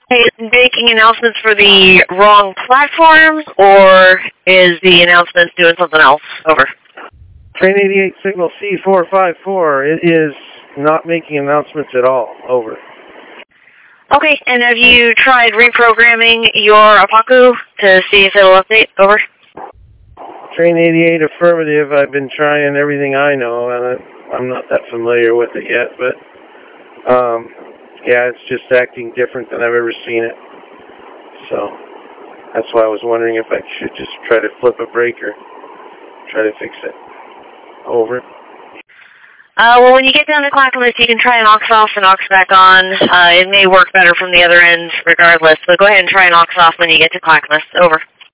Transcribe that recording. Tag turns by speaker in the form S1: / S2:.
S1: Hey, is it making announcements for the wrong platforms, or is the announcements doing something else? Over.
S2: Train 88 signal C454. It is not making announcements at all. Over.
S1: Okay, and have you tried reprogramming your Apaku to see if it'll update? Over.
S2: Train 88 affirmative. I've been trying everything I know, and I'm not that familiar with it yet, but yeah, it's just acting different than I've ever seen it. So that's why I was wondering if I should just try to flip a breaker, try to fix it. Over.
S1: Well, when you get down to Clackamas, you can try an aux off and aux back on. It may work better from the other end regardless, but go ahead and try an aux off when you get to Clackamas. Over.